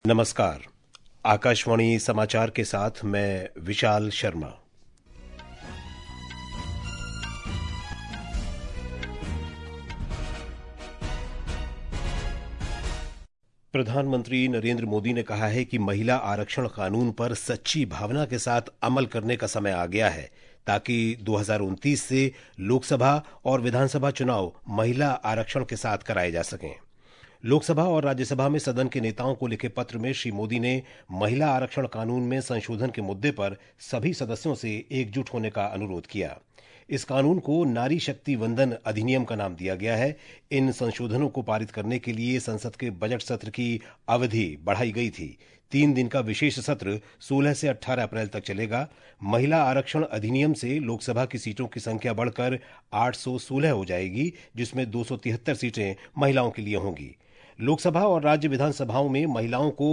नमस्कार। आकाशवाणी समाचार के साथ मैं विशाल शर्मा। प्रधानमंत्री नरेंद्र मोदी ने कहा है कि महिला आरक्षण कानून पर सच्ची भावना के साथ अमल करने का समय आ गया है ताकि 2029 से लोकसभा और विधानसभा चुनाव महिला आरक्षण के साथ कराए जा सकें। लोकसभा और राज्यसभा में सदन के नेताओं को लिखे पत्र में श्री मोदी ने महिला आरक्षण कानून में संशोधन के मुद्दे पर सभी सदस्यों से एकजुट होने का अनुरोध किया। इस कानून को नारी शक्ति वंदन अधिनियम का नाम दिया गया है। इन संशोधनों को पारित करने के लिए संसद के बजट सत्र की अवधि बढ़ाई गई थी। 3 दिन का विशेष सत्र 16 से 18 अप्रैल तक चलेगा। महिला आरक्षण अधिनियम से लोकसभा की सीटों की संख्या बढ़कर 816 हो जाएगी, जिसमें 273 सीटें महिलाओं के लिए होंगी। लोकसभा और राज्य विधानसभाओं में महिलाओं को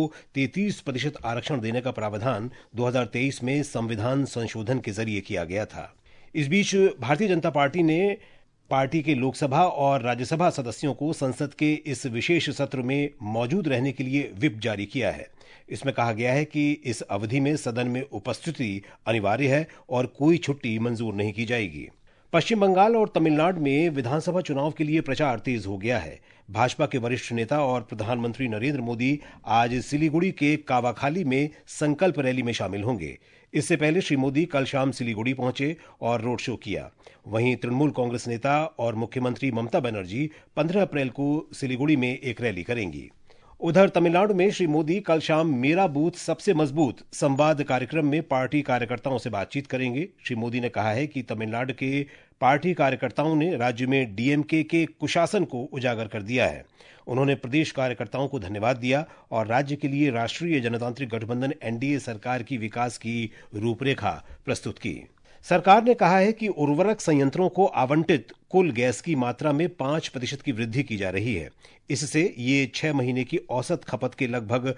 33% आरक्षण देने का प्रावधान 2023 में संविधान संशोधन के जरिए किया गया था। इस बीच भारतीय जनता पार्टी ने पार्टी के लोकसभा और राज्यसभा सदस्यों को संसद के इस विशेष सत्र में मौजूद रहने के लिए व्हिप जारी किया है। इसमें कहा गया है कि इस अवधि में सदन में उपस्थिति अनिवार्य है और कोई छुट्टी मंजूर नहीं की जाएगी। पश्चिम बंगाल और तमिलनाडु में विधानसभा चुनाव के लिए प्रचार तेज हो गया है। भाजपा के वरिष्ठ नेता और प्रधानमंत्री नरेंद्र मोदी आज सिलीगुड़ी के कावाखाली में संकल्प रैली में शामिल होंगे। इससे पहले श्री मोदी कल शाम सिलीगुड़ी पहुंचे और रोड शो किया। वहीं तृणमूल कांग्रेस नेता और मुख्यमंत्री ममता बनर्जी 15 अप्रैल को सिलीगुड़ी में एक रैली करेंगी। उधर तमिलनाडु में श्री मोदी कल शाम मेरा बूथ सबसे मजबूत संवाद कार्यक्रम में पार्टी कार्यकर्ताओं से बातचीत करेंगे। श्री मोदी ने कहा है कि तमिलनाडु के पार्टी कार्यकर्ताओं ने राज्य में डीएमके के कुशासन को उजागर कर दिया है। उन्होंने प्रदेश कार्यकर्ताओं को धन्यवाद दिया और राज्य के लिए राष्ट्रीय जनतांत्रिक गठबंधन एनडीए सरकार की विकास की रूपरेखा प्रस्तुत की। सरकार ने कहा है कि उर्वरक संयंत्रों को आवंटित कुल गैस की मात्रा में 5% की वृद्धि की जा रही है। इससे ये 6 महीने की औसत खपत के लगभग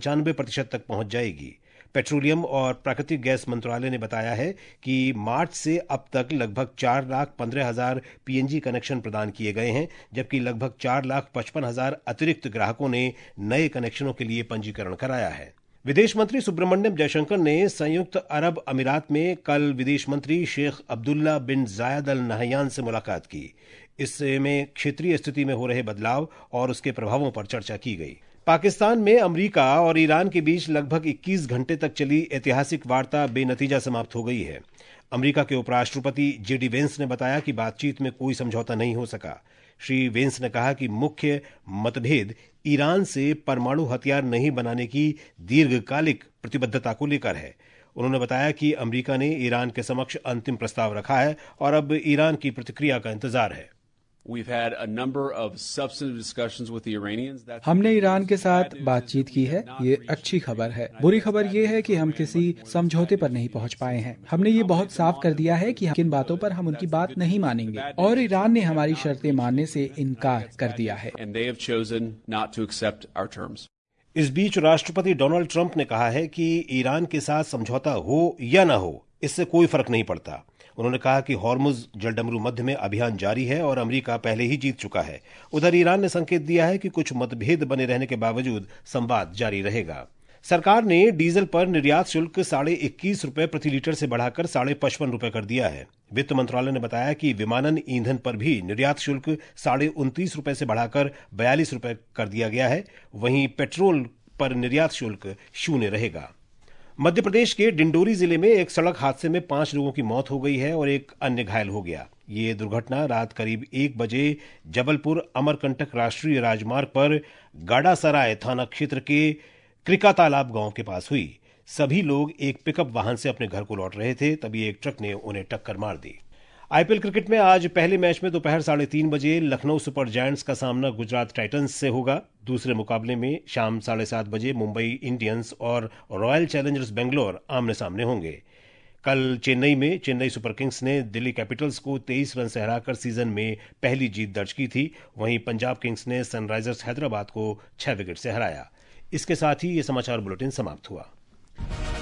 95% तक पहुंच जाएगी। पेट्रोलियम और प्राकृतिक गैस मंत्रालय ने बताया है कि मार्च से अब तक लगभग 4,15,000 पीएनजी कनेक्शन प्रदान किए गए हैं, जबकि लगभग 4,55,000 अतिरिक्त ग्राहकों ने नए कनेक्शनों के लिए पंजीकरण कराया है। विदेश मंत्री सुब्रमण्यम जयशंकर ने संयुक्त अरब अमीरात में कल विदेश मंत्री शेख अब्दुल्ला बिन जायद अल नहयान से मुलाकात की। इसमें क्षेत्रीय स्थिति में हो रहे बदलाव और उसके प्रभावों पर चर्चा की गई। पाकिस्तान में अमेरिका और ईरान के बीच लगभग 21 घंटे तक चली ऐतिहासिक वार्ता बेनतीजा समाप्त हो गई है। अमेरिका के उपराष्ट्रपति जेडी वेंस ने बताया कि बातचीत में कोई समझौता नहीं हो सका। श्री वेंस ने कहा कि मुख्य मतभेद ईरान से परमाणु हथियार नहीं बनाने की दीर्घकालिक प्रतिबद्धता को लेकर है। उन्होंने बताया कि अमेरिका ने ईरान के समक्ष अंतिम प्रस्ताव रखा है और अब ईरान की प्रतिक्रिया का इंतजार है। हमने ईरान के साथ बातचीत की है। ये अच्छी खबर है। बुरी खबर ये है कि हम किसी समझौते पर नहीं पहुंच पाए हैं। हमने ये बहुत साफ कर दिया है कि किन बातों पर हम उनकी बात नहीं मानेंगे और ईरान ने हमारी शर्तें मानने से इनकार कर दिया है। इस बीच राष्ट्रपति डोनाल्ड ट्रंप ने कहा है कि ईरान के साथ समझौता हो या न हो, इससे कोई फर्क नहीं पड़ता। उन्होंने कहा कि हॉर्मुज जलडमरू मध्य में अभियान जारी है और अमेरिका पहले ही जीत चुका है। उधर ईरान ने संकेत दिया है कि कुछ मतभेद बने रहने के बावजूद संवाद जारी रहेगा। सरकार ने डीजल पर निर्यात शुल्क 21.5 रुपए प्रति लीटर से बढ़ाकर 55.5 रुपए कर दिया है। वित्त मंत्रालय ने बताया कि विमानन ईंधन पर भी निर्यात शुल्क 29.5 रुपए से बढ़ाकर 42 रुपए कर दिया गया है। वहीं पेट्रोल पर निर्यात शुल्क 0 रहेगा। मध्य प्रदेश के डिंडोरी जिले में एक सड़क हादसे में 5 लोगों की मौत हो गई है और एक अन्य घायल हो गया। ये दुर्घटना रात करीब 1 बजे जबलपुर अमरकंटक राष्ट्रीय राजमार्ग पर गाड़ासराय थाना क्षेत्र के क्रिका तालाब गांव के पास हुई। सभी लोग एक पिकअप वाहन से अपने घर को लौट रहे थे, तभी एक ट्रक ने उन्हें टक्कर मार दी। आईपीएल क्रिकेट में आज पहले मैच में दोपहर 3:30 बजे लखनऊ सुपर जायंट्स का सामना गुजरात टाइटंस से होगा। दूसरे मुकाबले में शाम 7:30 बजे मुंबई इंडियंस और रॉयल चैलेंजर्स बेंगलोर आमने सामने होंगे। कल चेन्नई में चेन्नई सुपर किंग्स ने दिल्ली कैपिटल्स को 23 रन से हराकर सीजन में पहली जीत दर्ज की थी। वहीं पंजाब किंग्स ने सनराइजर्स हैदराबाद को 6 विकेट से हराया। इसके साथ ही ये समाचार बुलेटिन समाप्त हुआ।